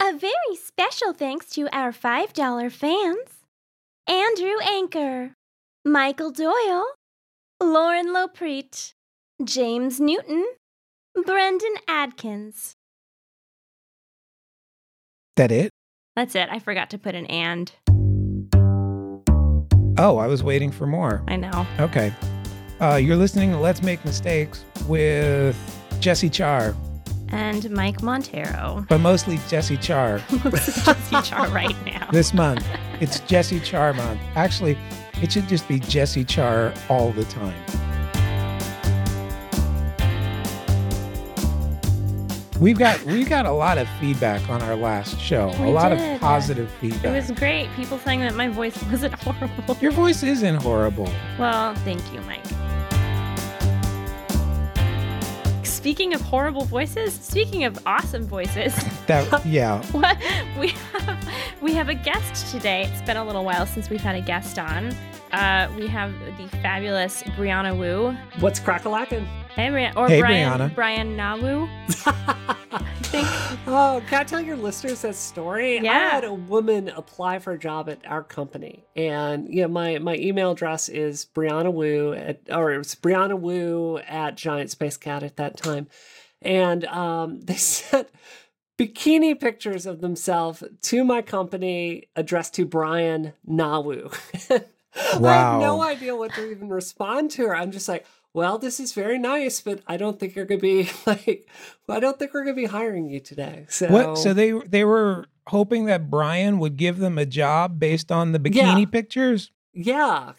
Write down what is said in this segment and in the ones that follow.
A very special thanks to our $5 fans: Andrew Anker, Michael Doyle, Lauren Lopreet, James Newton, Brendan Adkins. That it? That's it. I forgot to put an and. Oh, I was waiting for more. I know. Okay. You're listening to Let's Make Mistakes with Jesse Char. And Mike Montero. But mostly Jesse Char. Jesse Char right now. This month. It's Jesse Char month. Actually, it should just be Jesse Char all the time. We got a lot of feedback on our last show. We a lot did. of positive feedback. It was great. People saying that my voice wasn't horrible. Your voice isn't horrible. Well, thank you, Mike. Speaking of horrible voices, speaking of awesome voices, Yeah. we have a guest today. It's been a little while since we've had a guest on. We have the fabulous Brianna Wu. What's crack-a-lackin'? Hey, Brianna. Brian Nawu. I think. Oh, can I tell your listeners that story? Yeah. I had a woman apply for a job at our company, and my email address is Brianna Wu it was Brianna Wu at Giant Space Cat at that time, and they sent bikini pictures of themselves to my company addressed to Brian Nawu. Wow. I have no idea what to even respond to her. I'm just like, well, this is very nice, but I don't think you're going to be I don't think we're going to be hiring you today. So What? So they were hoping that Brian would give them a job based on the bikini pictures? Yeah.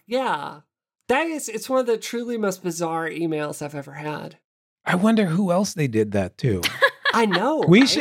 It's one of the truly most bizarre emails I've ever had. I wonder who else they did that to. I know.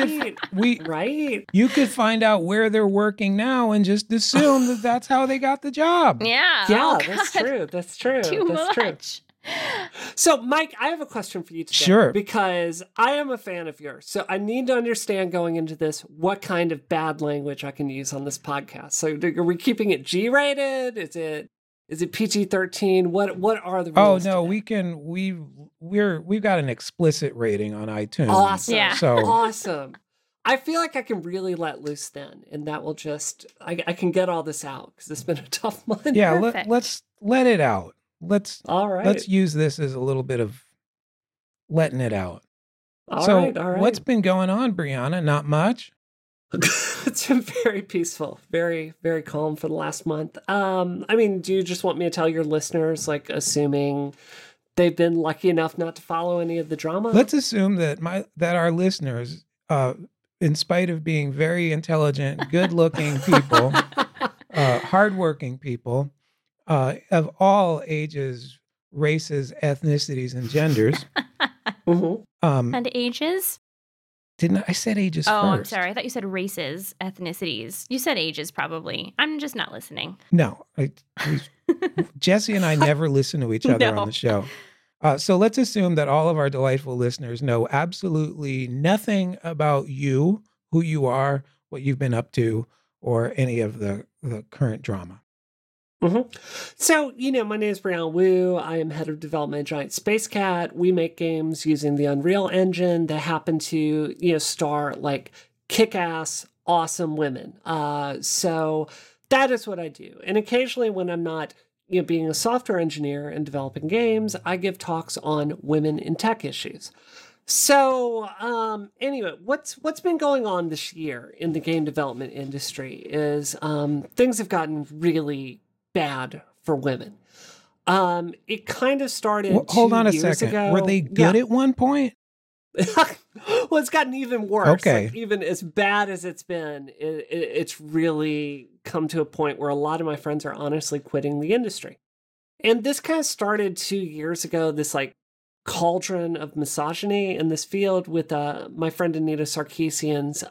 Right. You could find out where they're working now and just assume that that's how they got the job. Yeah. Yeah, Oh, that's God. true. That's true. Too That's much. true. So, Mike, I have a question for you today. Sure. Because I am a fan of yours. So I need to understand going into this what kind of bad language I can use on this podcast. So are we keeping it G-rated? Is it PG-13? What are the rules? Oh no, today? we've got an explicit rating on iTunes. Awesome. Yeah. So Awesome. I feel like I can really let loose then, and that will just I can get all this out because it's been a tough month. yeah, Perfect. let's let it out. All right. Let's use this as a little bit of letting it out. All So right. what's been going on, Brianna? Not much. It's been very peaceful, very, very calm for the last month. I mean, do you just want me to tell your listeners, like, assuming they've been lucky enough not to follow any of the drama? Let's assume that our listeners, in spite of being very intelligent, good-looking people, hardworking people, of all ages, races, ethnicities, and genders. Mhm. And ages? Didn't I said ages Oh, first? I'm sorry. I thought you said races, ethnicities. You said ages, probably. I'm just not listening. No, Jesse and I never listen to each other No. on the show. So let's assume that all of our delightful listeners know absolutely nothing about you, who you are, what you've been up to, or any of the current drama. Mm-hmm. So, my name is Brianna Wu. I am head of development at Giant Space Cat. We make games using the Unreal Engine that happen to, star like kick-ass, awesome women. So that is what I do. And occasionally when I'm not, being a software engineer and developing games, I give talks on women in tech issues. So, anyway, what's been going on this year in the game development industry is things have gotten really bad for women. It kind of started Hold on a 2 years second. ago. Were they good at one point? Well, it's gotten even worse. Okay. Like, even as bad as it's been, it's really come to a point where a lot of my friends are honestly quitting the industry. And this kind of started 2 years ago, this like cauldron of misogyny in this field with my friend Anita Sarkeesian's.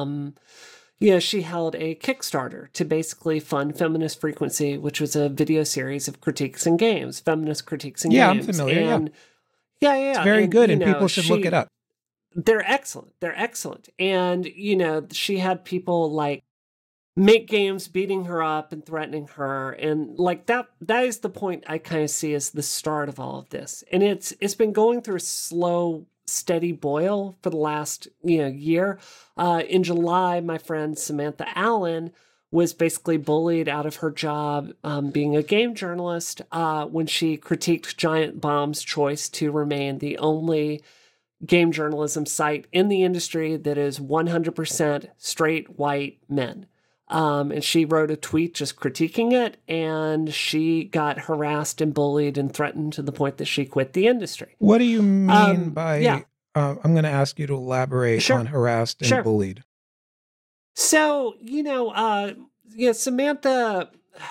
She held a Kickstarter to basically fund Feminist Frequency, which was a video series of critiques in games, feminist critiques in games. Yeah, I'm familiar. And, yeah. It's very good, and people should look it up. They're excellent. And, she had people like make games beating her up and threatening her. And like that is the point I kind of see as the start of all of this. And it's been going through a slow steady boil for the last year. In July, my friend Samantha Allen was basically bullied out of her job being a game journalist when she critiqued Giant Bomb's choice to remain the only game journalism site in the industry that is 100% straight white men. And she wrote a tweet just critiquing it, and she got harassed and bullied and threatened to the point that she quit the industry. What do you mean by, I'm going to ask you to elaborate Sure. on harassed and Sure. bullied. So, Samantha,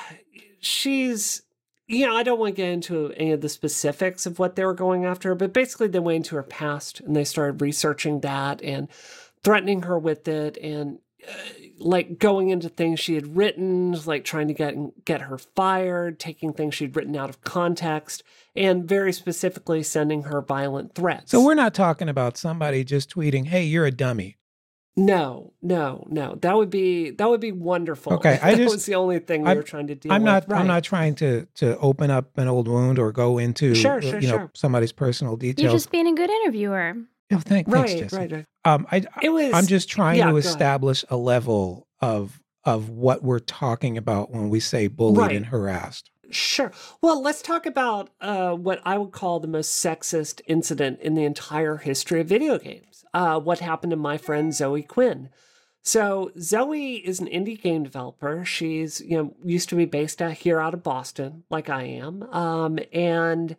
she's, I don't want to get into any of the specifics of what they were going after her, but basically they went into her past and they started researching that and threatening her with it and like going into things she had written, like trying to get her fired, taking things she'd written out of context, and very specifically sending her violent threats. So we're not talking about somebody just tweeting, "Hey, you're a dummy." No. That would be wonderful. Okay, that was the only thing we were trying to deal with. Right. I'm not trying to open up an old wound or go into Sure. somebody's personal details. You're just being a good interviewer. Oh, thanks, Jesse. Right. I'm just trying to establish a level of what we're talking about when we say bullied and harassed. Sure. Well, let's talk about what I would call the most sexist incident in the entire history of video games. What happened to my friend Zoe Quinn. So Zoe is an indie game developer. She's used to be based out of Boston, like I am, and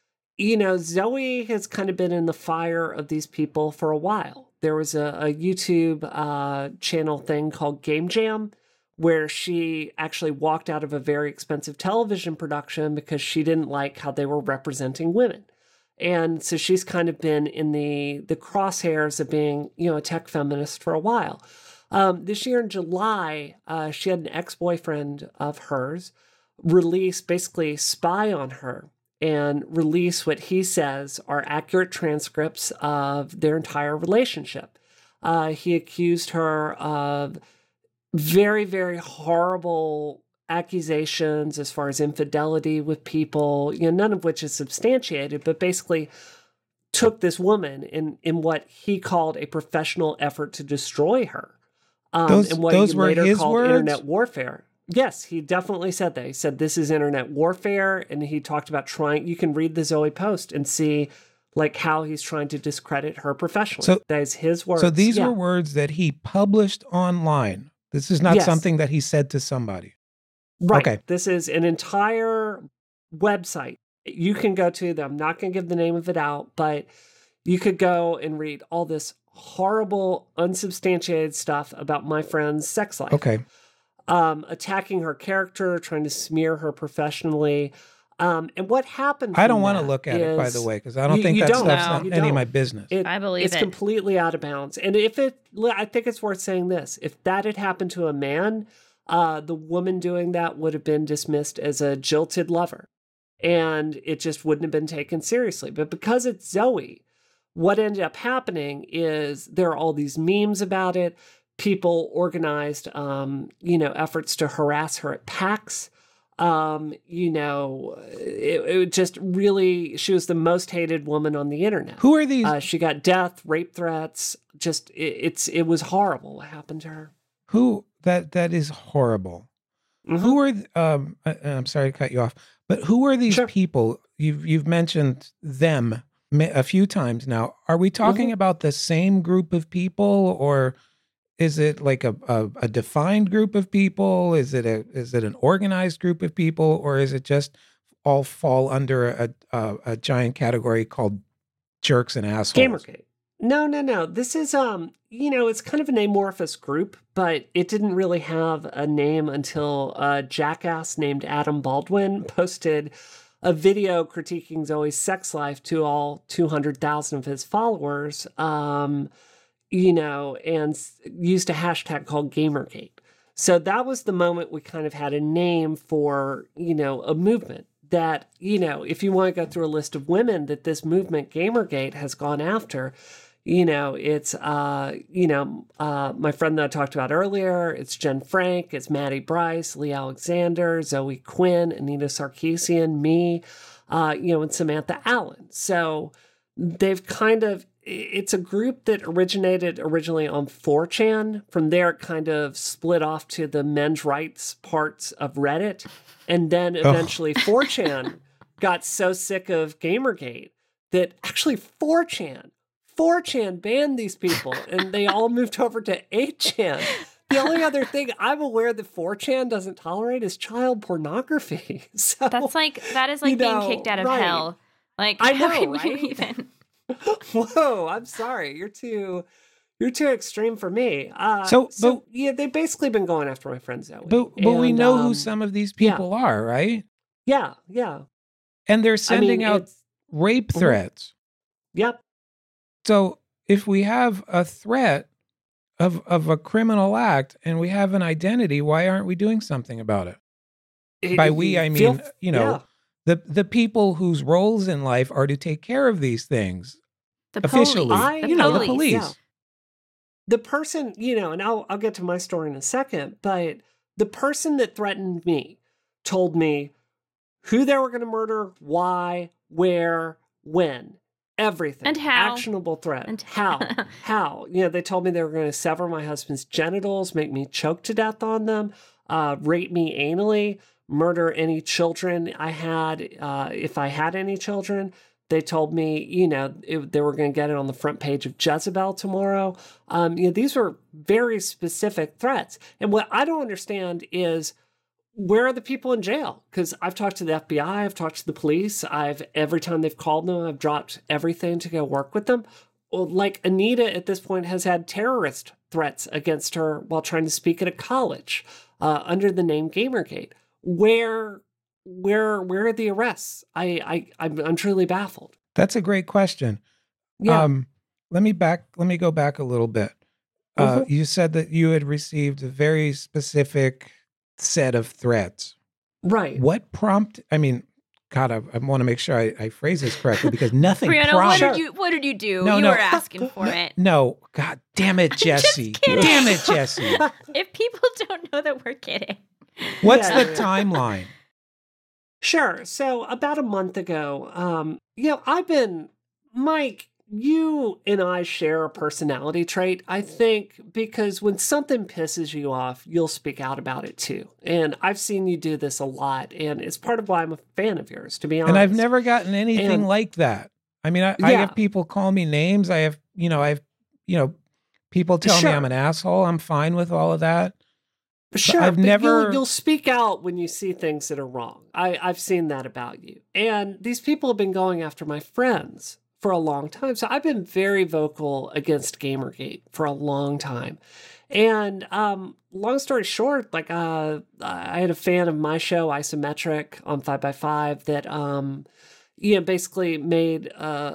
Zoe has kind of been in the fire of these people for a while. There was a YouTube channel thing called Game Jam, where she actually walked out of a very expensive television production because she didn't like how they were representing women. And so she's kind of been in the crosshairs of being, a tech feminist for a while. This year in July, she had an ex-boyfriend of hers basically spy on her and release what he says are accurate transcripts of their entire relationship. He accused her of very, very horrible accusations as far as infidelity with people, none of which is substantiated, but basically took this woman in what he called a professional effort to destroy her. And what those he were later his called words? internet warfare. Yes, he definitely said that. He said this is internet warfare, and he talked about you can read the Zoe post and see like how he's trying to discredit her professionally. So that is his words. So these were words that he published online. This is not something that he said to somebody. Right. Okay. This is an entire website you can go to. I'm not going to give the name of it out, but you could go and read all this horrible, unsubstantiated stuff about my friend's sex life. Okay. Attacking her character, trying to smear her professionally. And what happened I don't want to look at it, by the way, because I don't think that stuff's any of my business. I believe it's completely out of bounds. And I think it's worth saying this. If that had happened to a man, the woman doing that would have been dismissed as a jilted lover. And it just wouldn't have been taken seriously. But because it's Zoe, what ended up happening is there are all these memes about it. People organized, efforts to harass her at PAX. It just really, she was the most hated woman on the internet. Who are these? She got death, rape threats. Just, it was horrible what happened to her. That is horrible. Mm-hmm. Who are, I'm sorry to cut you off, but who are these people? You've mentioned them a few times now. Are we talking about the same group of people, or is it like a defined group of people? Is it an organized group of people, or is it just all fall under a giant category called jerks and assholes? Gamergate. No. This is it's kind of an amorphous group, but it didn't really have a name until a jackass named Adam Baldwin posted a video critiquing Zoe's sex life to all 200,000 of his followers. And used a hashtag called Gamergate. So that was the moment we kind of had a name for, a movement that, if you want to go through a list of women that this movement Gamergate has gone after, it's, my friend that I talked about earlier, it's Jen Frank, it's Maddie Bryce, Lee Alexander, Zoe Quinn, Anita Sarkeesian, me, and Samantha Allen. So they've kind of, it's a group that originated originally on 4chan. From there, it kind of split off to the men's rights parts of Reddit. And then eventually 4chan got so sick of Gamergate that actually 4chan banned these people and they all moved over to 8chan. The only other thing I'm aware that 4chan doesn't tolerate is child pornography. So that is like being kicked out of hell. Like, I know, how can right? you even? Whoa, I'm sorry. You're too extreme for me. Yeah, they've basically been going after my friend Zoe. But we know who some of these people are, right? Yeah. And they're sending out rape threats. Yep. So if we have a threat of a criminal act and we have an identity, why aren't we doing something about it? By we, I mean, the people whose roles in life are to take care of these things officially. The police. Yeah. The person, and I'll get to my story in a second, but the person that threatened me told me who they were going to murder, why, where, when. Everything. And how. Actionable threat. And how. How. They told me they were going to sever my husband's genitals, make me choke to death on them, rape me anally, murder any children I had, if I had any children. They told me, they were going to get it on the front page of Jezebel tomorrow. These were very specific threats. And what I don't understand is, where are the people in jail? Because I've talked to the FBI, I've talked to the police. Every time they've called them, I've dropped everything to go work with them. Well, like Anita at this point has had terrorist threats against her while trying to speak at a college under the name Gamergate. Where are the arrests? I'm truly baffled. That's a great question. Yeah. Let me go back a little bit. You said that you had received a very specific set of threats. Right. What prompt? I mean, God, I want to make sure I phrase this correctly because nothing Brianna, prompted. what did you do? You No. were asking for it. No, God damn it, Jesse. Damn it, Jesse. If people don't know that we're kidding. What's the timeline? Sure. So about a month ago, Mike, you and I share a personality trait, I think, because when something pisses you off, you'll speak out about it too. And I've seen you do this a lot, and it's part of why I'm a fan of yours, to be honest. And I've never gotten anything like that. I mean, I have people call me names. I have people tell me I'm an asshole. I'm fine with all of that. Sure, I've never. You'll speak out when you see things that are wrong. I've seen that about you. And these people have been going after my friends for a long time. So I've been very vocal against Gamergate for a long time. And long story short, like I had a fan of my show, Isometric, on 5x5 that basically made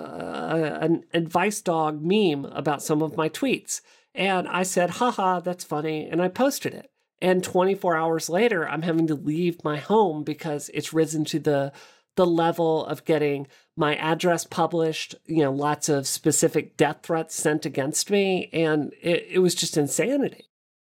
an advice dog meme about some of my tweets. And I said, haha, that's funny. And I posted it. And 24 hours later, I'm having to leave my home because it's risen to the level of getting my address published, lots of specific death threats sent against me. And it was just insanity.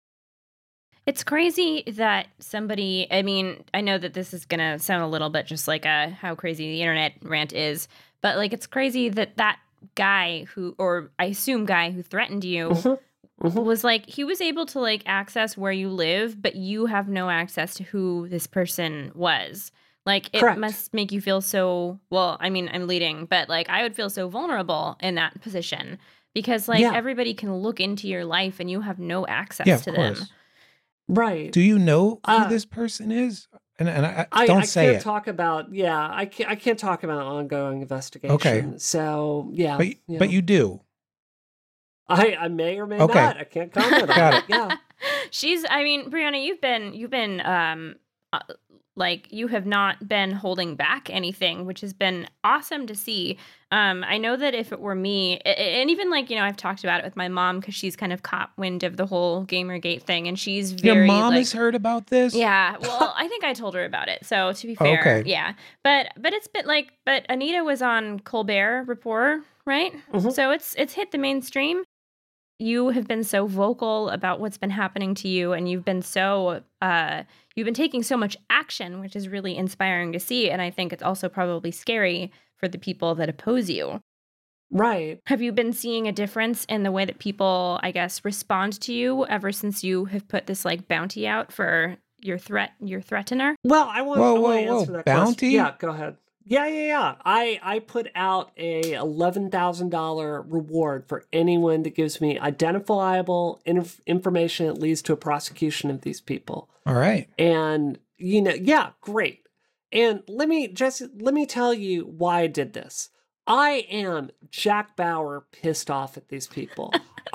It's crazy that somebody, I mean, I know that this is going to sound a little bit just like how crazy the internet rant is, but like it's crazy that guy or I assume guy who threatened you was like, he was able to like access where you live, but you have no access to who this person was. Like, it Correct. must make you feel so, well, I mean, I'm leading, but like, I would feel so vulnerable in that position because like everybody can look into your life and you have no access to them. Right. Do you know who this person is? And I don't say it. I can't talk about, I can't talk about ongoing investigation. Okay. So, yeah. But you do. I may or may not. I can't comment on Got it. Yeah. Brianna, you've been like you have not been holding back anything, which has been awesome to see. I know that if it were me, and even like, I've talked about it with my mom because she's kind of caught wind of the whole Gamergate thing, and she's very. Your mom has heard about this? Yeah. Well, I think I told her about it. So to be fair, yeah. But it's been like, but Anita was on Colbert Report, right? Mm-hmm. So it's hit the mainstream. You have been so vocal about what's been happening to you, and you've been so you've been taking so much action, which is really inspiring to see. And I think it's also probably scary for the people that oppose you. Right. Have you been seeing a difference in the way that people, I guess, respond to you ever since you have put this like bounty out for your threatener? Well, Whoa, I want whoa, to answer whoa. that question. Bounty? Yeah, go ahead. Yeah. I put out a $11,000 reward for anyone that gives me identifiable information that leads to a prosecution of these people. All right. And yeah, great. And let me tell you why I did this. I am Jack Bauer pissed off at these people.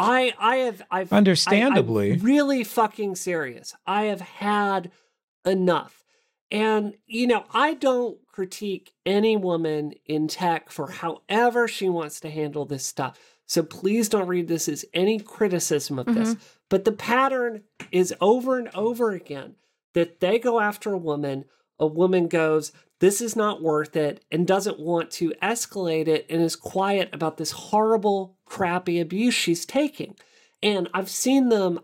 Understandably. I'm really fucking serious. I have had enough. And, I don't critique any woman in tech for however she wants to handle this stuff. So please don't read this as any criticism of this. But the pattern is over and over again that they go after a woman goes, this is not worth it, and doesn't want to escalate it and is quiet about this horrible, crappy abuse she's taking. And I've seen them,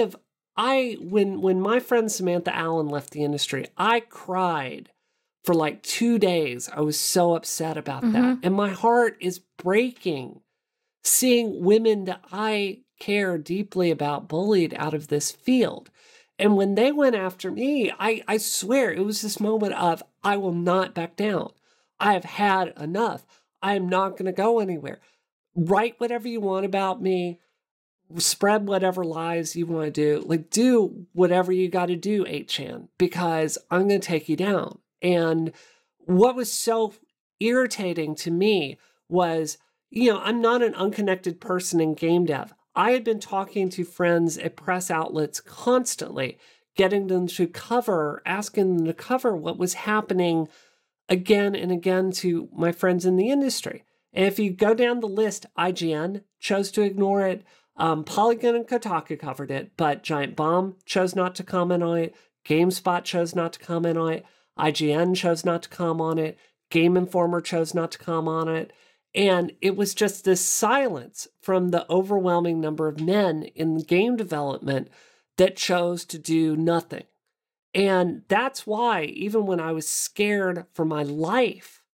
when my friend Samantha Allen left the industry, I cried for like 2 days. I was so upset about that. And my heart is breaking seeing women that I care deeply about bullied out of this field. And when they went after me, I swear it was this moment of, I will not back down. I have had enough. I am not going to go anywhere. Write whatever you want about me. Spread whatever lies you want to do. Like, do whatever you got to do, 8chan, because I'm going to take you down. And what was so irritating to me was, I'm not an unconnected person in game dev. I had been talking to friends at press outlets constantly, getting them to asking them to cover what was happening again and again to my friends in the industry. And if you go down the list, IGN chose to ignore it. Polygon and Kotaku covered it, but Giant Bomb chose not to comment on it. GameSpot chose not to comment on it. IGN chose not to comment on it. Game Informer chose not to comment on it. And it was just this silence from the overwhelming number of men in game development that chose to do nothing. And that's why, even when I was scared for my life,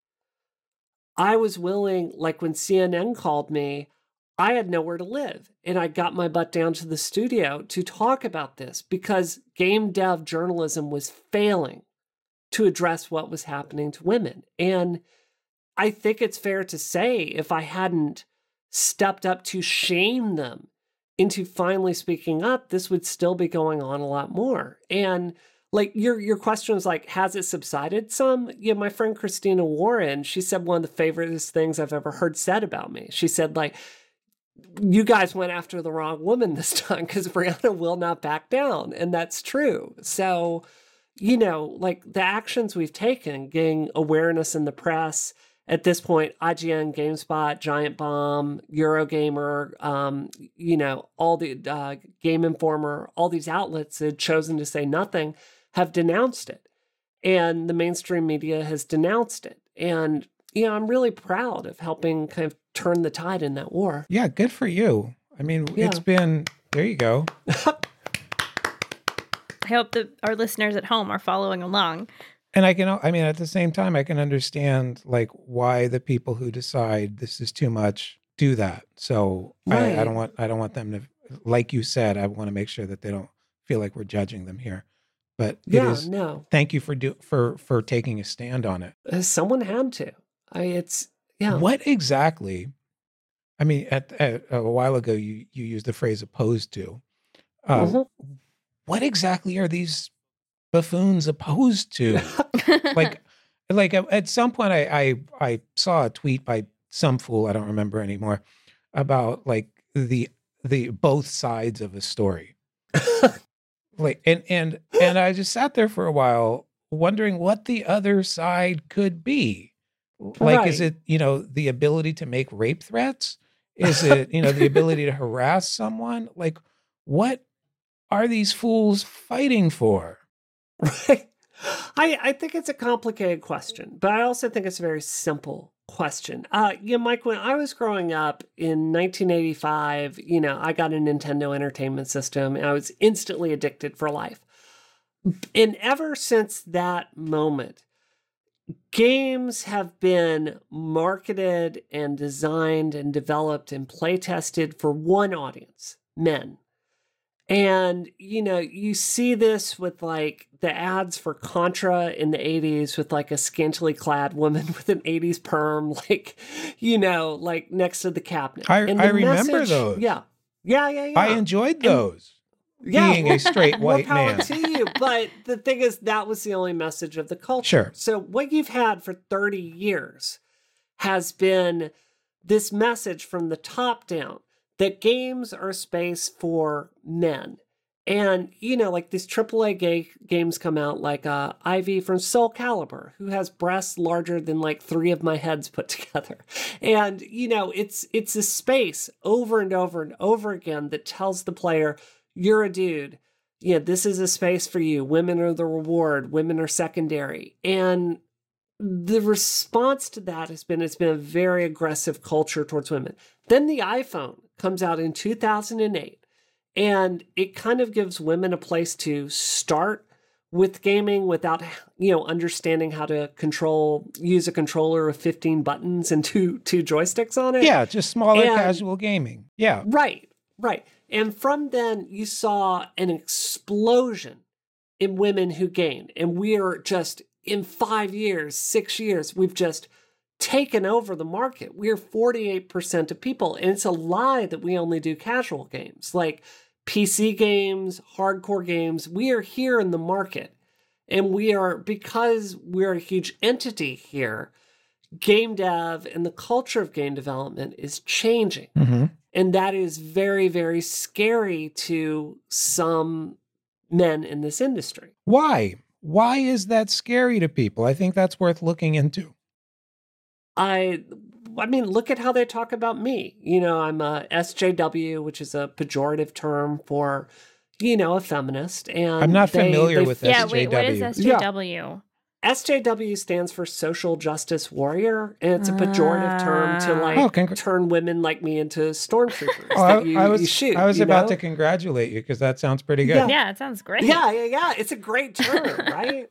I was willing, like when CNN called me, I had nowhere to live. And I got my butt down to the studio to talk about this because game dev journalism was failing to address what was happening to women. And I think it's fair to say if I hadn't stepped up to shame them into finally speaking up, this would still be going on a lot more. And like your question was like, has it subsided some? Yeah, my friend Christina Warren, she said one of the favorite things I've ever heard said about me. She said, like, you guys went after the wrong woman this time because Brianna will not back down. And that's true. So, like the actions we've taken, getting awareness in the press, at this point, IGN, GameSpot, Giant Bomb, Eurogamer, all the Game Informer, all these outlets that had chosen to say nothing have denounced it. And the mainstream media has denounced it. And, I'm really proud of helping kind of turn the tide in that war. Yeah, good for you. I mean, It's been, there you go. I hope that our listeners at home are following along. And at the same time, I can understand like why the people who decide this is too much do that. So right. I don't want them to, like you said, I want to make sure that they don't feel like we're judging them here. But thank you for taking a stand on it. Someone had to. What exactly? I mean, at a while ago, you used the phrase "opposed to." What exactly are these buffoons opposed to? like at some point I saw a tweet by some fool, I don't remember anymore, about like the both sides of a story. Like and I just sat there for a while wondering what the other side could be. Like, is it, the ability to make rape threats? Is it, the ability to harass someone? Like, what are these fools fighting for? Right. I think it's a complicated question, but I also think it's a very simple question. Mike, when I was growing up in 1985, I got a Nintendo Entertainment System and I was instantly addicted for life. And ever since that moment, games have been marketed and designed and developed and play tested for one audience, men. And, you see this with like the ads for Contra in the 80s with like a scantily clad woman with an 80s perm, like, like next to the cabinet. I And remember those. Yeah. I enjoyed those. Being a straight white more power man. to you. But the thing is, that was the only message of the culture. Sure. So what you've had for 30 years has been this message from the top down that games are a space for men. And, like these AAA games come out, like Ivy from Soul Calibur, who has breasts larger than like 3 of my heads put together. And, it's a space over and over and over again that tells the player, you're a dude. This is a space for you. Women are the reward. Women are secondary. And the response to that has been, it's been a very aggressive culture towards women. Then the iPhone comes out in 2008. And it kind of gives women a place to start with gaming without, understanding how to use a controller with 15 buttons and two joysticks on it. Yeah, just smaller casual gaming. Yeah. Right. And from then, you saw an explosion in women who gamed. And we are just, in 5 years, 6 years, we've just taken over the market. We're 48% of people. And it's a lie that we only do casual games. Like PC games, hardcore games, we are here in the market. And because we're a huge entity here, game dev and the culture of game development is changing. Mm-hmm. And that is very, very scary to some men in this industry. Why? Why is that scary to people? I think that's worth looking into. I mean, look at how they talk about me. I'm a SJW, which is a pejorative term for, a feminist. And I'm not familiar with SJW. Yeah, wait, what is SJW? Yeah. SJW stands for social justice warrior, and it's a pejorative term to turn women like me into stormtroopers that you shoot. I was about to congratulate you because that sounds pretty good. Yeah, it sounds great. Yeah. It's a great term, right?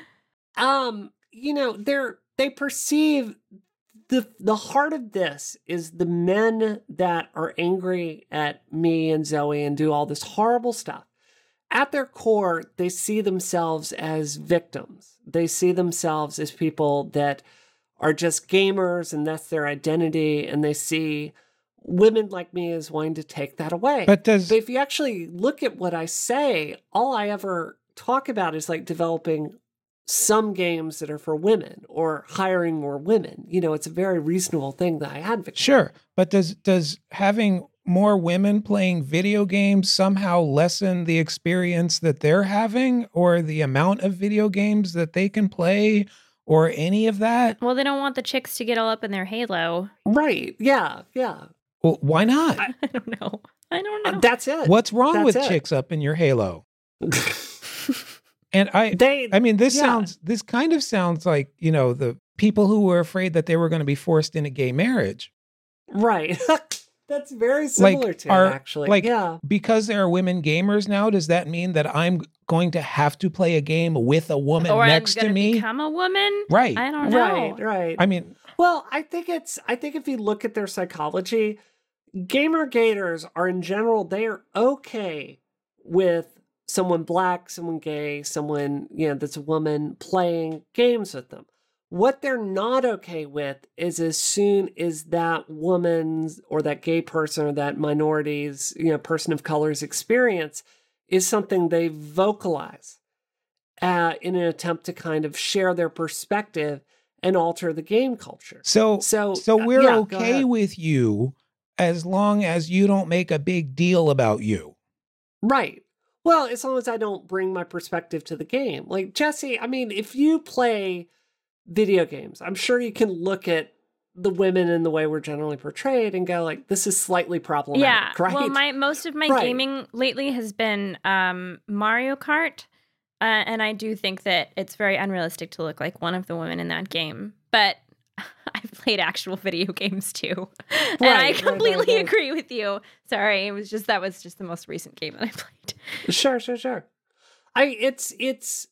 They perceive the heart of this is the men that are angry at me and Zoe and do all this horrible stuff. At their core, they see themselves as victims. They see themselves as people that are just gamers and that's their identity. And they see women like me as wanting to take that away. But if you actually look at what I say, all I ever talk about is like developing some games that are for women or hiring more women. It's a very reasonable thing that I advocate. Sure. But does having more women playing video games somehow lessen the experience that they're having or the amount of video games that they can play or any of that? Well, they don't want the chicks to get all up in their Halo. Right. Yeah. Well, why not? I don't know. That's it. What's wrong with chicks up in your Halo? And this kind of sounds like, the people who were afraid that they were going to be forced into gay marriage. Right. That's very similar to it, actually. Because there are women gamers now, does that mean that I'm going to have to play a game with a woman next to me? Become a woman? Right. I don't know. Right. I mean, well, I think if you look at their psychology, gamer gators are in general, they are okay with someone black, someone gay, someone, that's a woman playing games with them. What they're not okay with is as soon as that woman's or that gay person or that minority's, person of color's experience is something they vocalize in an attempt to kind of share their perspective and alter the game culture. So we're okay with you as long as you don't make a big deal about you. Right. Well, as long as I don't bring my perspective to the game. Like, Jesse, I mean, if you play video games, I'm sure you can look at the women and the way we're generally portrayed and go like, this is slightly problematic, right? Well, most of my gaming lately has been Mario Kart. And I do think that it's very unrealistic to look like one of the women in that game. But I've played actual video games too. And I completely agree with you. Sorry, that was just the most recent game that I played. Sure.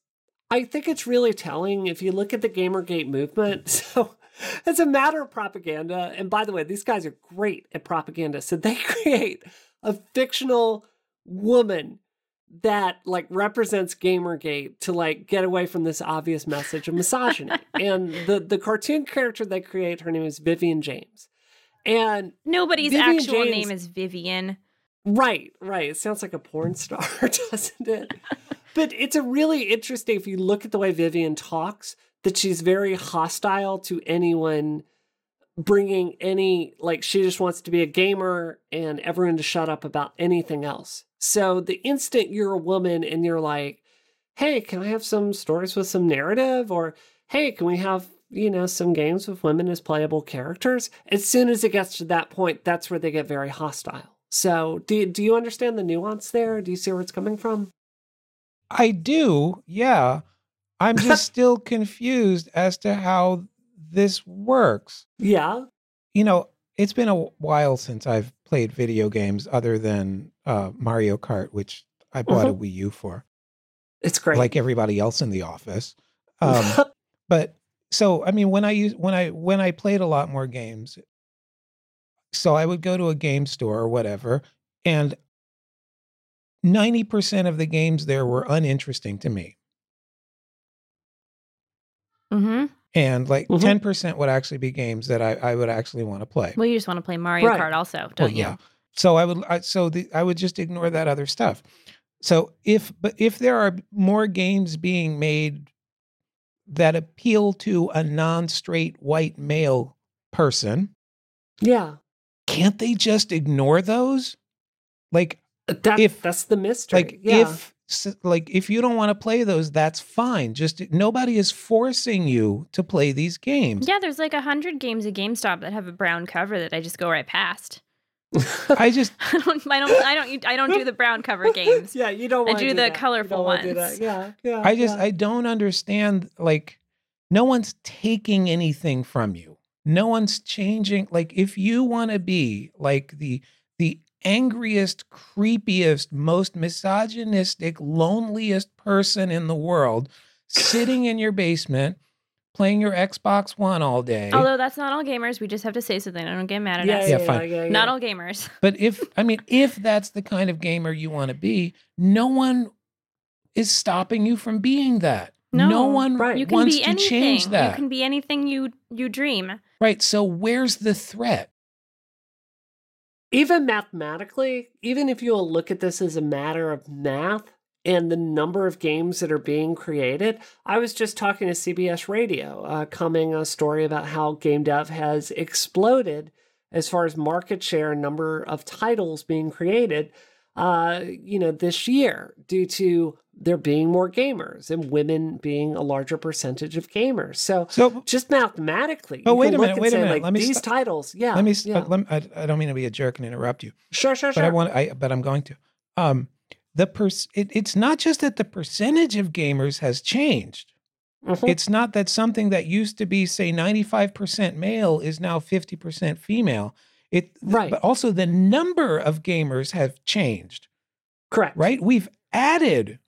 I think it's really telling if you look at the Gamergate movement. So it's a matter of propaganda. And by the way, these guys are great at propaganda. So they create a fictional woman that like represents Gamergate to like get away from this obvious message of misogyny. And the cartoon character they create, her name is Vivian James. And Nobody's Vivian actual James- name is Vivian. Right. It sounds like a porn star, doesn't it? But it's a really interesting, if you look at the way Vivian talks, that she's very hostile to anyone bringing any, like, she just wants to be a gamer and everyone to shut up about anything else. So the instant you're a woman and you're like, hey, can I have some stories with some narrative? Or, hey, can we have, some games with women as playable characters? As soon as it gets to that point, that's where they get very hostile. So do you understand the nuance there? Do you see where it's coming from? I do, yeah. I'm just still confused as to how this works. Yeah. It's been a while since I've played video games other than Mario Kart, which I bought a Wii U for, It's great. like everybody else in the office. But so, I mean, when I played a lot more games, so I would go to a game store or whatever, and 90% of the games there were uninteresting to me. Mm-hmm. And like 10% would actually be games that I would actually want to play. Well, you just want to play Mario Right. Kart also, don't you? Yeah. So I would just ignore that other stuff. So if there are more games being made that appeal to a non-straight white male person, Yeah. can't they just ignore those? Like That's the mystery. if you don't want to play those, that's fine. Just nobody is forcing you to play these games. Yeah, there's like 100 games at GameStop that have a brown cover that I just go right past. I just I don't do the brown cover games. Yeah, you don't I want to do do the that. colorful You don't wanna do ones. that. Yeah. I don't understand, like, no one's taking anything from you. No one's changing. Like, if you want to be like the angriest, creepiest, most misogynistic, loneliest person in the world, sitting in your basement, playing your Xbox One all day. Although that's not all gamers. We just have to say something. I don't get mad at us. Yeah, fine. Not all gamers. But if that's the kind of gamer you want to be, no one is stopping you from being that. No, one right. You can wants be to anything. change that. You can be anything you dream. Right. So where's the threat? Even mathematically, even if you'll look at this as a matter of math and the number of games that are being created, I was just talking to CBS Radio, coming a story about how game dev has exploded as far as market share and number of titles being created, this year due to there being more gamers and women being a larger percentage of gamers. So just mathematically, but you wait can a look minute, and wait a say, minute. like, Let me these titles. Yeah. Let me. yeah. I don't mean to be a jerk and interrupt you. Sure. But it's not just that the percentage of gamers has changed. Mhm. It's not that something that used to be, say, 95% male is now 50% female. Right. But also the number of gamers have changed. Correct. Right? We've added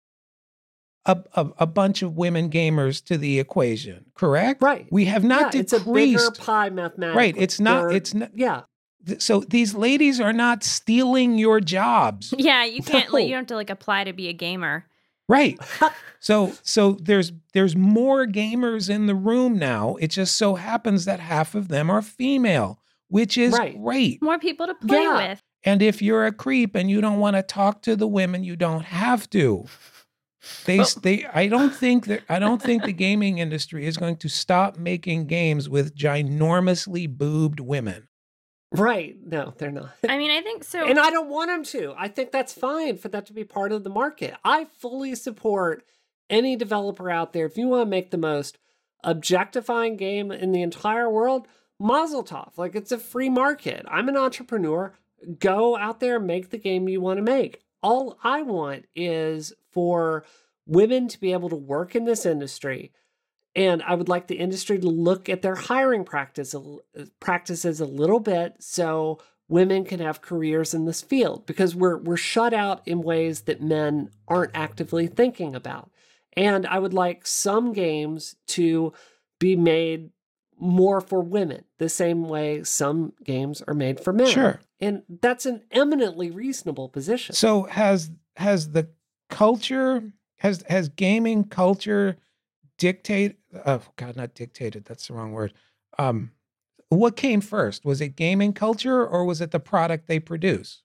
a bunch of women gamers to the equation, correct? Right. We have not It's a bigger decreased. pie mathematically. Right. It's not. Yeah. So these ladies are not stealing your jobs. Yeah, you can't No. you don't have to like apply to be a gamer. Right. So there's more gamers in the room now. It just so happens that half of them are female, which is Right. great. More people to play Yeah. with. And if you're a creep and you don't want to talk to the women, you don't have to. I don't think the gaming industry is going to stop making games with ginormously boobed women. Right. No, they're not. I mean, I think so. And I don't want them to. I think that's fine for that to be part of the market. I fully support any developer out there. If you want to make the most objectifying game in the entire world, mazel tov. Like, it's a free market. I'm an entrepreneur. Go out there and make the game you want to make. All I want is for women to be able to work in this industry. And I would like the industry to look at their hiring practices a little bit so women can have careers in this field, because we're shut out in ways that men aren't actively thinking about. And I would like some games to be made more for women, the same way some games are made for men. Sure. And that's an eminently reasonable position. So has the culture, has gaming culture dictate, oh God, not dictated, that's the wrong word. What came first? Was it gaming culture or was it the product they produce?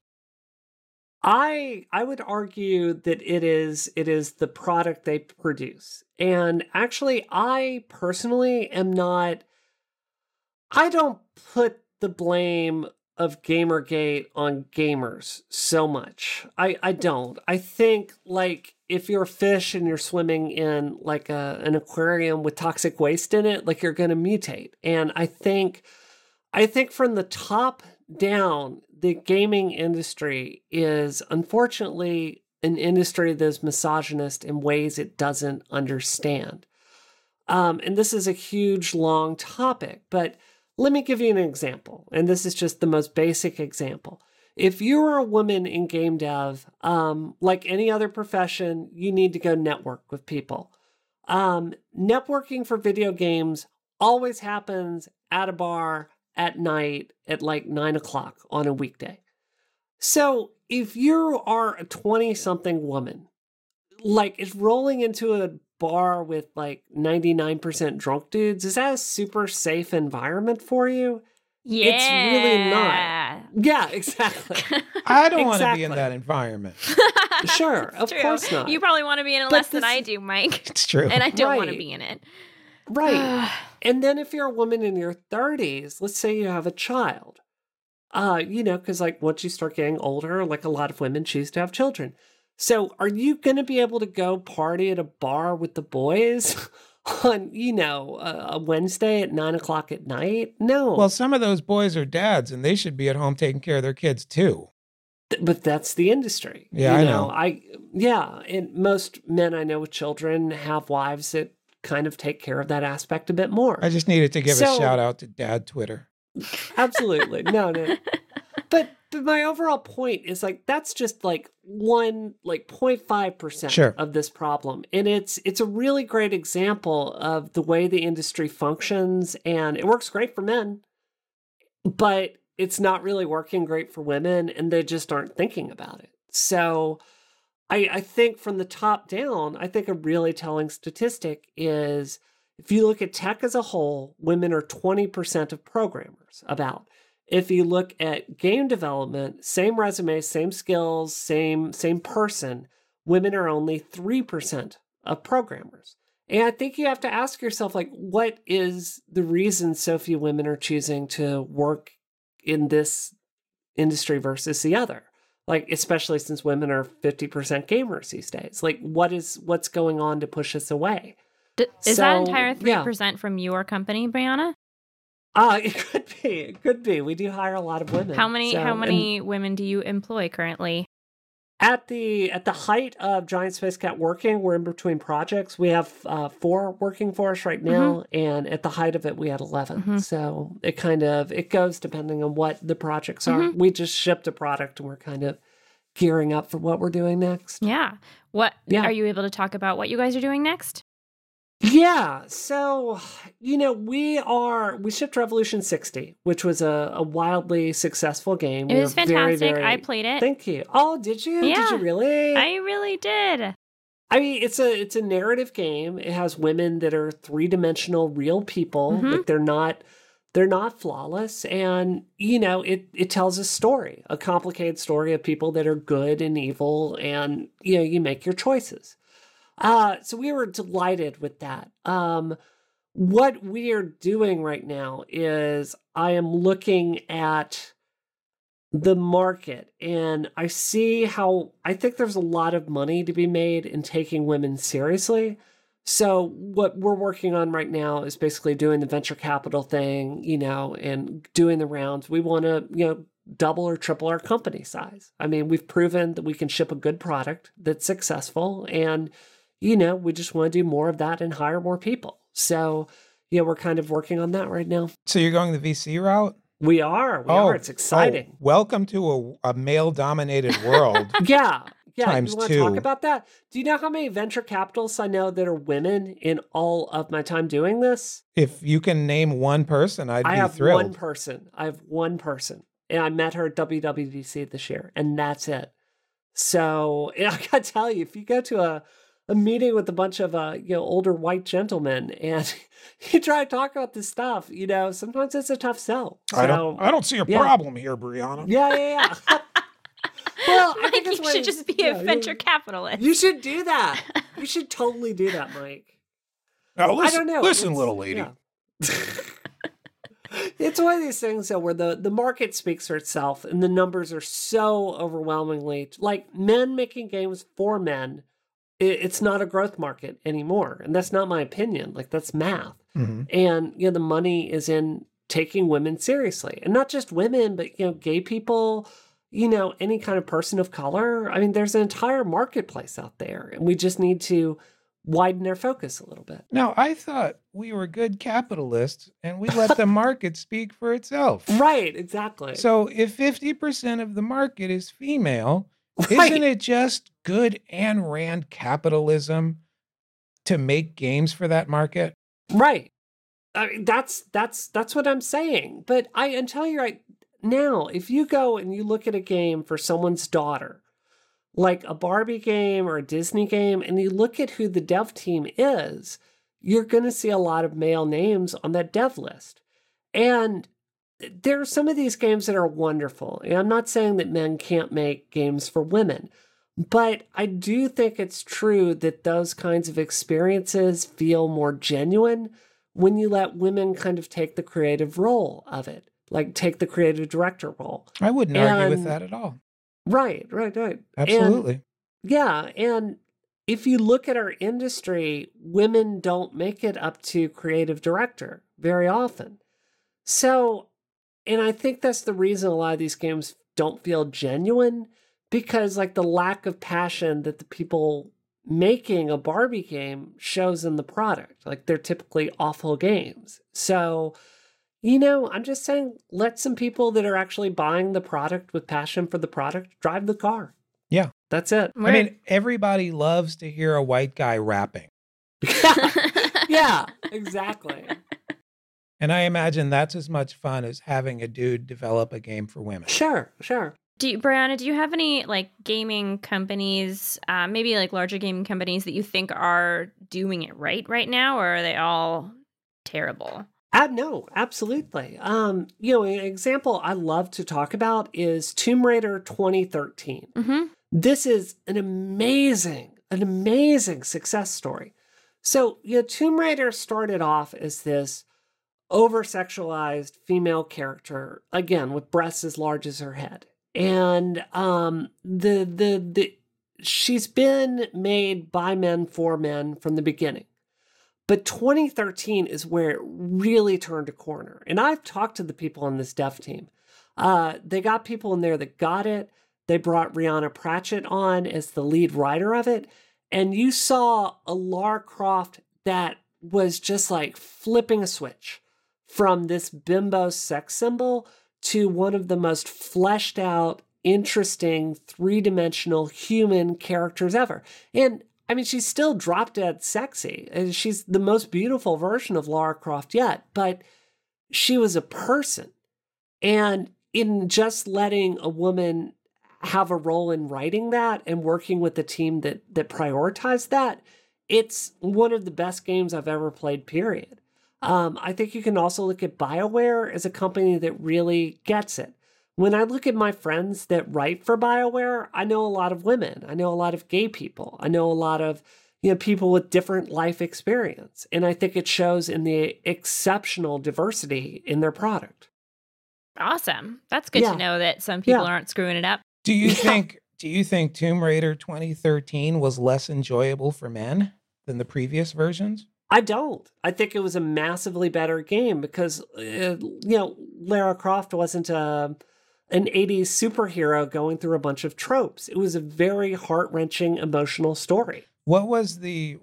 I would argue that it is the product they produce. And actually, I personally am not, I don't put the blame of Gamergate on gamers so much. I don't. I think, like, if you're a fish and you're swimming in like an aquarium with toxic waste in it, like, you're going to mutate. And I think from the top down, the gaming industry is unfortunately an industry that's misogynist in ways it doesn't understand. And this is a huge, long topic, but let me give you an example. And this is just the most basic example. If you are a woman in game dev, like any other profession, you need to go network with people. Networking for video games always happens at a bar at night at like 9 o'clock on a weekday. So if you are a 20-something woman, like, is rolling into a bar with like 99% drunk dudes, is that a super safe environment for you? Yeah. It's really not. Yeah, exactly. I don't want to be in that environment. Sure, of course not. You probably want to be in it less than I do, Mike. It's true. And I don't want to be in it. Right. And then if you're a woman in your 30s, let's say you have a child, because like once you start getting older, like a lot of women choose to have children. So are you going to be able to go party at a bar with the boys on, a Wednesday at 9 o'clock at night? No. Well, some of those boys are dads and they should be at home taking care of their kids too. But that's the industry. Yeah, I know. And most men I know with children have wives that kind of take care of that aspect a bit more. I just needed to give a shout out to Dad Twitter. Absolutely. No. But my overall point is like, that's just like 0.5% of this problem. And it's a really great example of the way the industry functions, and it works great for men, but it's not really working great for women, and they just aren't thinking about it. So I think from the top down, I think a really telling statistic is if you look at tech as a whole, women are 20% of programmers about. If you look at game development, same resume, same skills, same person, women are only 3% of programmers. And I think you have to ask yourself, like, what is the reason so few women are choosing to work in this industry versus the other? Like, especially since women are 50% gamers these days. Like, what's going on to push us away? Is that entire 3% from your company, Brianna? It could be. We do hire a lot of women. How many women do you employ currently? At the height of Giant Space Cat working, we're in between projects. We have 4 working for us right now, and at the height of it, we had 11. So it goes depending on what the projects are. We just shipped a product, and we're kind of gearing up for what we're doing next. Yeah. Are you able to talk about what you guys are doing next? Yeah, so, we shipped Revolution 60, which was a wildly successful game. It was fantastic. I played it. Thank you. Oh, did you? Yeah. Did you really? I really did. I mean, it's a narrative game. It has women that are 3-dimensional real people. Like, they're not flawless. And, it tells a story, a complicated story of people that are good and evil, and, you make your choices. So we were delighted with that. What we are doing right now is I am looking at the market, and I see how I think there's a lot of money to be made in taking women seriously. So what we're working on right now is basically doing the venture capital thing, and doing the rounds. We want to, double or triple our company size. I mean, we've proven that we can ship a good product that's successful, and we just want to do more of that and hire more people. So, we're kind of working on that right now. So you're going the VC route? We are. It's exciting. Welcome to a male-dominated world. Yeah. Yeah, times you want to talk 2. about that? Do you know how many venture capitalists I know that are women in all of my time doing this? If you can name one person, I'd I be have thrilled. one person. And I met her at WWDC this year, and that's it. So and I gotta tell you, if you go to a meeting with a bunch of older white gentlemen and you try to talk about this stuff, sometimes it's a tough sell. So, I don't see a problem here, Brianna. Yeah. Well, I think Mike, you should just be a venture capitalist. You should do that. You should totally do that, Mike. Now, listen, I don't know. Listen, little lady. Yeah. It's one of these things though, where the market speaks for itself and the numbers are so overwhelmingly like men making games for men. It's not a growth market anymore. And that's not my opinion. Like that's math. Mm-hmm. And the money is in taking women seriously. And not just women, but gay people, any kind of person of color. I mean, there's an entire marketplace out there. And we just need to widen our focus a little bit. Now, I thought we were good capitalists and we let the market speak for itself. Right, exactly. So if 50% of the market is female, Right. isn't it just good Ayn Rand capitalism to make games for that market? Right. I mean, that's what I'm saying. But I tell you right now, if you go and you look at a game for someone's daughter, like a Barbie game or a Disney game, and you look at who the dev team is, you're going to see a lot of male names on that dev list. And there are some of these games that are wonderful. And I'm not saying that men can't make games for women, but I do think it's true that those kinds of experiences feel more genuine when you let women kind of take the creative role of it, like take the creative director role. I wouldn't argue with that at all. Right. Absolutely. And if you look at our industry, women don't make it up to creative director very often. So, and I think that's the reason a lot of these games don't feel genuine, because like the lack of passion that the people making a Barbie game shows in the product. Like they're typically awful games. So, I'm just saying, let some people that are actually buying the product with passion for the product drive the car. Yeah. That's it. I mean, everybody loves to hear a white guy rapping. Yeah, exactly. And I imagine that's as much fun as having a dude develop a game for women. Sure. Brianna, do you have any like gaming companies, maybe like larger gaming companies that you think are doing it right now, or are they all terrible? No, absolutely. An example I love to talk about is Tomb Raider 2013. Mm-hmm. This is an amazing success story. So, Tomb Raider started off as this over-sexualized female character, again, with breasts as large as her head. And she's been made by men for men from the beginning. But 2013 is where it really turned a corner. And I've talked to the people on this dev team. They got people in there that got it. They brought Rhianna Pratchett on as the lead writer of it. And you saw a Lara Croft that was just like flipping a switch from this bimbo sex symbol to one of the most fleshed out, interesting, three-dimensional human characters ever. And I mean, she's still drop dead sexy. She's the most beautiful version of Lara Croft yet, but she was a person. And in just letting a woman have a role in writing that and working with the team that prioritized that, it's one of the best games I've ever played, period. I think you can also look at BioWare as a company that really gets it. When I look at my friends that write for BioWare, I know a lot of women. I know a lot of gay people. I know a lot of people with different life experience. And I think it shows in the exceptional diversity in their product. Awesome. That's good to know that some people aren't screwing it up. Do you think Tomb Raider 2013 was less enjoyable for men than the previous versions? I don't. I think it was a massively better game because, Lara Croft wasn't an 80s superhero going through a bunch of tropes. It was a very heart-wrenching, emotional story. What was the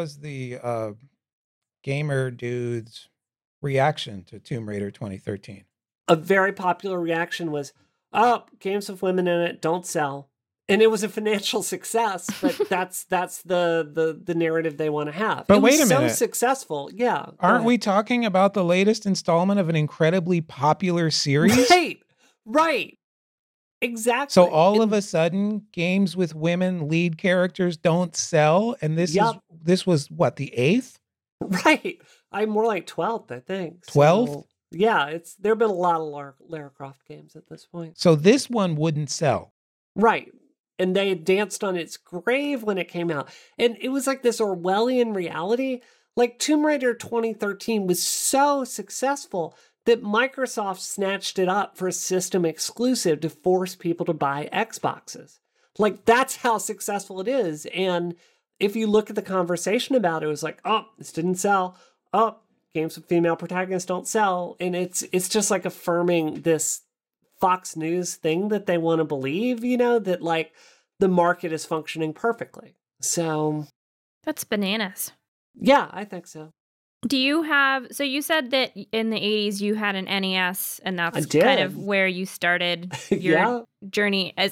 gamer dude's reaction to Tomb Raider 2013? A very popular reaction was, "Oh, games with women in it don't sell." And it was a financial success, but that's the narrative they want to have. But it was wait a minute. so successful. Yeah. Aren't we talking about the latest installment of an incredibly popular series? Right. Exactly. So all of a sudden, games with women lead characters don't sell, and this was what, the 8th? Right. I'm more like 12th, I think. 12th? So, yeah, there have been a lot of Lara Croft games at this point. So this one wouldn't sell. Right. And they danced on its grave when it came out. And it was like this Orwellian reality. Like Tomb Raider 2013 was so successful that Microsoft snatched it up for a system exclusive to force people to buy Xboxes. Like, that's how successful it is. And if you look at the conversation about it, it was like, oh, this didn't sell. Oh, games with female protagonists don't sell. And it's just like affirming this Fox News thing that they want to believe, that like the market is functioning perfectly. So that's bananas. Yeah, I think so. Do you have, so you said that in the 80s you had an NES and that's kind of where you started your journey as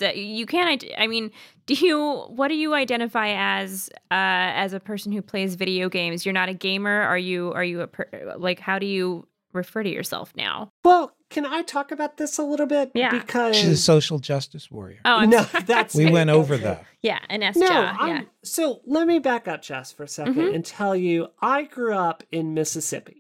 what do you identify as a person who plays video games? You're not a gamer. Are you how do you refer to yourself now? Well, can I talk about this a little bit? Yeah. Because she's a social justice warrior. Oh, no, that's we went over that. Yeah, an SJA. So let me back up, Jess, for a second and tell you, I grew up in Mississippi.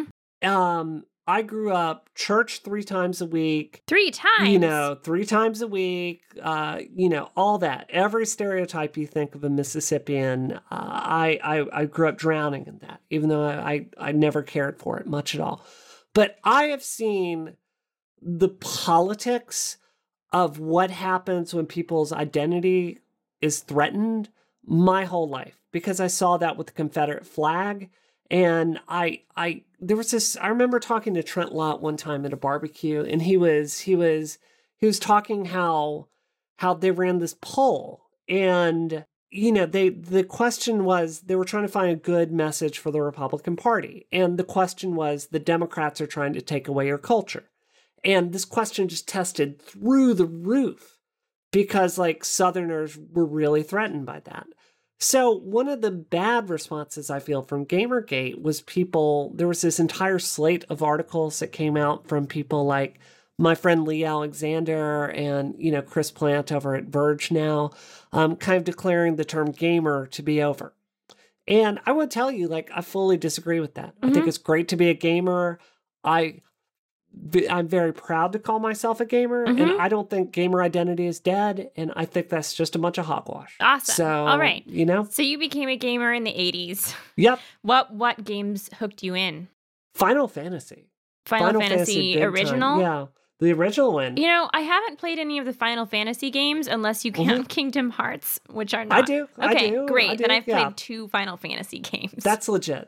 I grew up church 3 times a week. 3 times? 3 times a week. All that. Every stereotype you think of a Mississippian, I grew up drowning in that, even though I never cared for it much at all. But I have seen the politics of what happens when people's identity is threatened my whole life, because I saw that with the Confederate flag. And I remember talking to Trent Lott one time at a barbecue, and he was talking how they ran this poll, and the question was, they were trying to find a good message for the Republican Party. And the question was, the Democrats are trying to take away your culture. And this question just tested through the roof because like Southerners were really threatened by that. So one of the bad responses I feel from Gamergate was there was this entire slate of articles that came out from people like my friend Lee Alexander and, Chris Plant over at Verge now, kind of declaring the term gamer to be over. And I would tell you, I fully disagree with that. I think it's great to be a gamer. I'm very proud to call myself a gamer, and I don't think gamer identity is dead, and I think that's just a bunch of hogwash. Awesome. So, all right. So you became a gamer in the 80s. Yep. What games hooked you in? Final Fantasy. Final Fantasy original? Yeah. The original one. I haven't played any of the Final Fantasy games unless you count Kingdom Hearts, which are not. I do. Okay, great. Then I've played 2 Final Fantasy games. That's legit.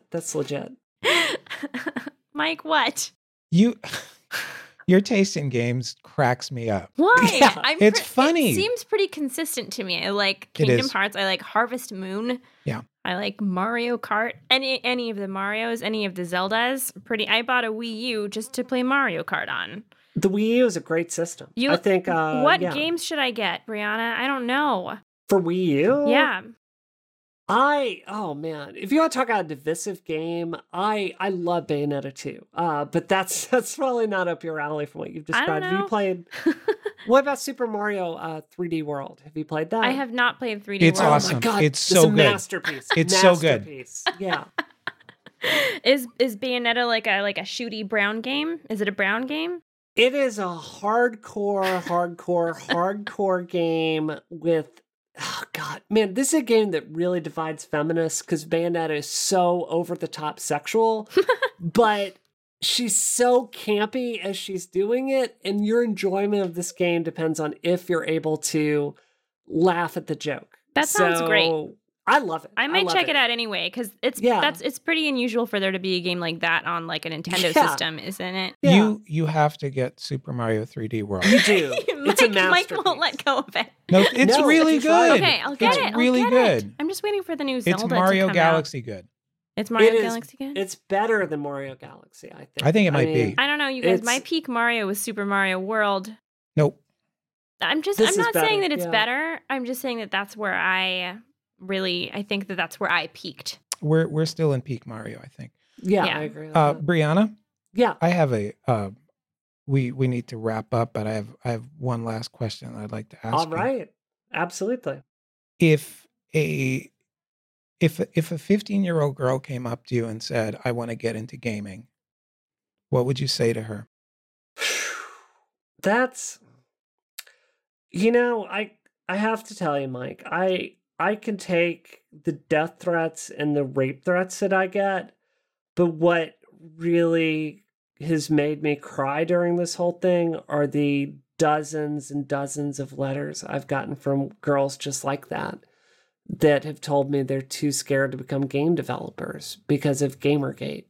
Mike, what? Your taste in games cracks me up. Why? Yeah. It's funny. It seems pretty consistent to me. I like Kingdom Hearts. I like Harvest Moon. Yeah. I like Mario Kart. Any of the Marios, any of the Zeldas. I bought a Wii U just to play Mario Kart on. The Wii U is a great system. I think. What games should I get, Brianna? I don't know. For Wii U? Yeah. Oh man, if you want to talk about a divisive game, I love Bayonetta 2. But that's probably not up your alley from what you've described. Have you played? What about Super Mario 3D World? Have you played that? I have not played 3D It's World. awesome. Oh my God, it's so good. Masterpiece. It's so good. Yeah. Is Bayonetta like a shooty brown game? Is it a brown game? It is a hardcore game with, oh God, man, this is a game that really divides feminists because Bayonetta is so over the top sexual, but she's so campy as she's doing it, and your enjoyment of this game depends on if you're able to laugh at the joke. That sounds great. I love it. I might check it out anyway because it's pretty unusual for there to be a game like that on like a Nintendo system, isn't it? Yeah. You have to get Super Mario 3D World. You do. It's a masterpiece. Mike won't let go of it. No, it's really good. Okay, I'll get it. It's really good. I'm just waiting for the new Zelda. It's Mario to come Galaxy out. good. It's Mario Galaxy good. It's better than Mario Galaxy, I think. I think it might be. I don't know, you guys. My peak Mario was Super Mario World. Nope. I'm This is not saying better, that it's yeah. better. I'm just saying that that's where I think that that's where I peaked. We're still in peak Mario, I think. Yeah, Yeah. I agree with that. Brianna, Yeah. I have a we need to wrap up, but I have one last question I'd like to ask All you. right. Absolutely. If a 15-year-old girl came up to you and said, "I want to get into gaming," what would you say to her? That's, I have to tell you, Mike, I can take the death threats and the rape threats that I get, but what really has made me cry during this whole thing are the dozens and dozens of letters I've gotten from girls just like that have told me they're too scared to become game developers because of Gamergate.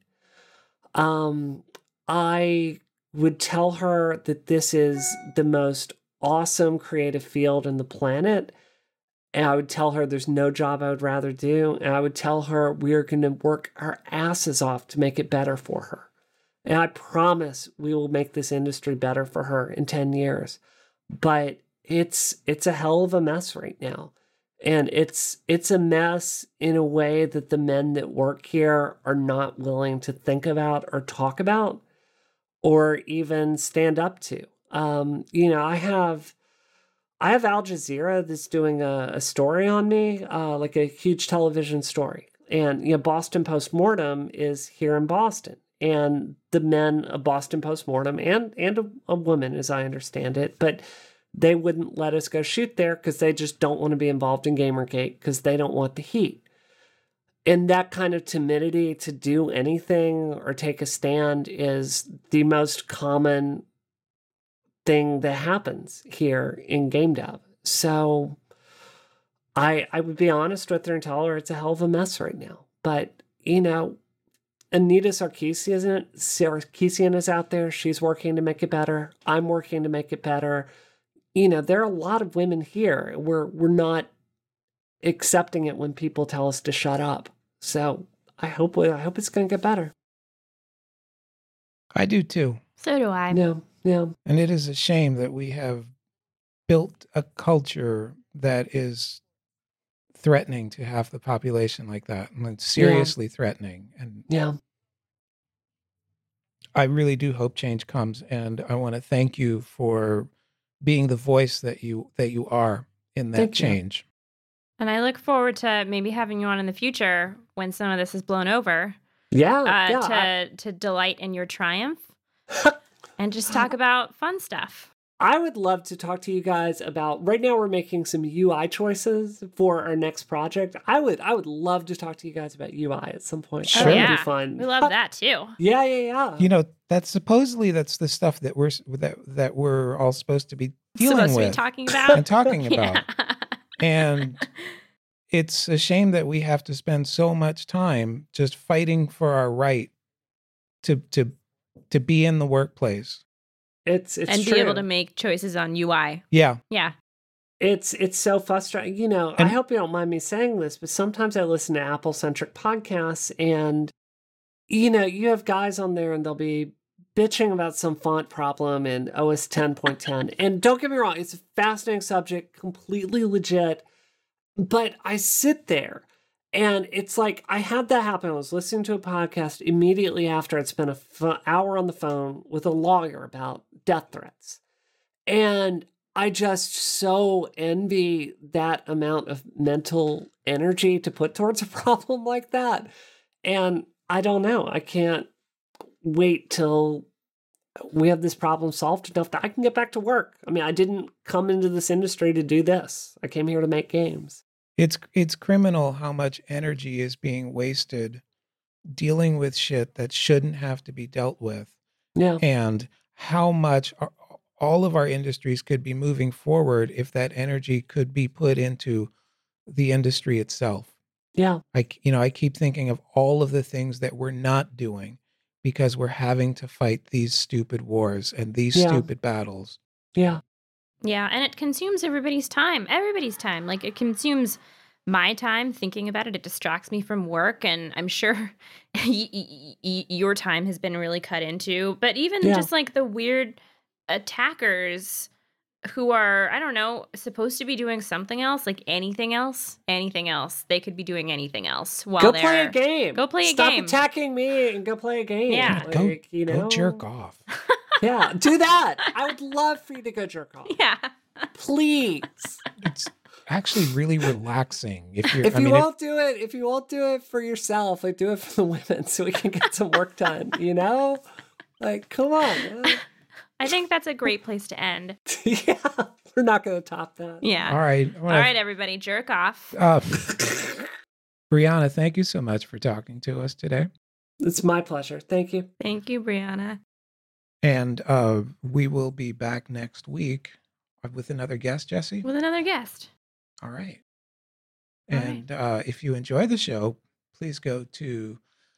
I would tell her that this is the most awesome creative field in the planet. And I would tell her there's no job I would rather do. And I would tell her we are going to work our asses off to make it better for her. And I promise we will make this industry better for her in 10 years. But it's a hell of a mess right now. And it's a mess in a way that the men that work here are not willing to think about or talk about or even stand up to. I have Al Jazeera that's doing a story on me, like a huge television story. And, Boston Postmortem is here in Boston. And the men of Boston Postmortem and a woman, as I understand it, but they wouldn't let us go shoot there because they just don't want to be involved in Gamergate because they don't want the heat. And that kind of timidity to do anything or take a stand is the most common thing that happens here in game dev. So I would be honest with her and tell her it's a hell of a mess right now. But, Anita Sarkeesian is out there. She's working to make it better. I'm working to make it better. There are a lot of women here. We're not accepting it when people tell us to shut up. So I hope it's going to get better. I do too. So do I. Yeah. And it is a shame that we have built a culture that is threatening to half the population like that. I mean, seriously threatening. And Yeah. I really do hope change comes. And I want to thank you for being the voice that you are in that Thank you. change. And I look forward to maybe having you on in the future when some of this is blown over. Yeah. To delight in your triumph and just talk about fun stuff. I would love to talk to you guys about, right now we're making some UI choices for our next project. I would love to talk to you guys about UI at some point. Sure. That yeah. would be fun. We love that too. Yeah. That's the stuff that we're all supposed to be dealing Supposed with to be talking about. and talking about. Yeah. And it's a shame that we have to spend so much time just fighting for our right to be in the workplace. It's and true. be able to make choices on UI. Yeah. Yeah. It's so frustrating. I hope you don't mind me saying this, but sometimes I listen to Apple-centric podcasts and, you have guys on there and they'll be bitching about some font problem in OS 10.10. And don't get me wrong, it's a fascinating subject, completely legit. But I sit there and it's like I had that happen. I was listening to a podcast immediately after I'd spent an hour on the phone with a lawyer about death threats. And I just so envy that amount of mental energy to put towards a problem like that. And I don't know. I can't wait till we have this problem solved enough that I can get back to work. I mean, I didn't come into this industry to do this. I came here to make games. It's criminal how much energy is being wasted dealing with shit that shouldn't have to be dealt with. Yeah. And how much all of our industries could be moving forward if that energy could be put into the industry itself. Yeah. I keep thinking of all of the things that we're not doing because we're having to fight these stupid wars and these stupid battles. Yeah. Yeah, and it consumes everybody's time. Like, it consumes my time thinking about it. It distracts me from work, and I'm sure your time has been really cut into. But even just like the weird attackers who are, I don't know, supposed to be doing something else, like anything else. They could be doing anything else while Go they're... play a game. Go play a Stop game. attacking me and go play a game. Yeah. Like, Go jerk off. Yeah, do that. I would love for you to go jerk off. Yeah. Please. It's actually really relaxing. If If you won't do it for yourself, like do it for the women so we can get some work done, you know? Like, come on. I think that's a great place to end. Yeah, we're not going to top that. Yeah. All right. All right, everybody, jerk off. Brianna, thank you so much for talking to us today. It's my pleasure. Thank you. Thank you, Brianna. And we will be back next week with another guest, Jesse. With another guest. All right. All And if you enjoy the show, please go to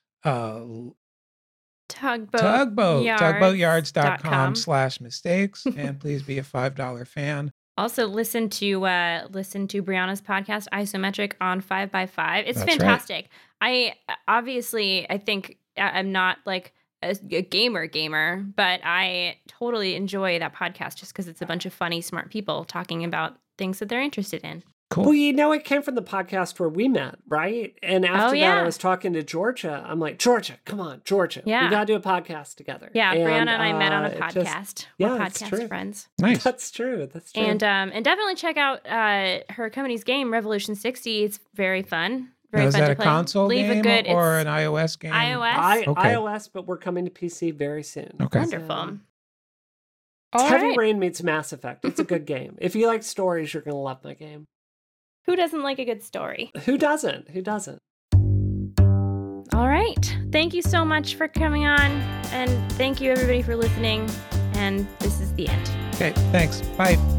tugboatyards.com/mistakes, and please be a $5 fan. Also, listen to Brianna's podcast, Isometric, on 5x5. It's That's fantastic. I think I'm not like a gamer, but I totally enjoy that podcast just because it's a bunch of funny, smart people talking about things that they're interested in. Cool. Well, you know, it came from the podcast where we met, right? And after yeah. that, I was talking to Georgia. I'm like, Georgia, come on, Georgia. Yeah. We got to do a podcast together. Yeah, Brianna and I met on a it podcast. yeah, We're it's podcast true. friends. Nice. That's true. That's true. And definitely check out her company's game, Revolution 60. It's very fun. Now, Very is fun that to a play. console Leave game a good, or it's an iOS game? iOS. Okay. iOS, but we're coming to PC very soon. Okay. Wonderful. It's All Heavy right. Rain meets Mass Effect. It's a good game. If you like stories, you're going to love my game. Who doesn't like a good story? Who doesn't? Who doesn't? All right. Thank you so much for coming on. And thank you, everybody, for listening. And this is the end. Okay, thanks. Bye.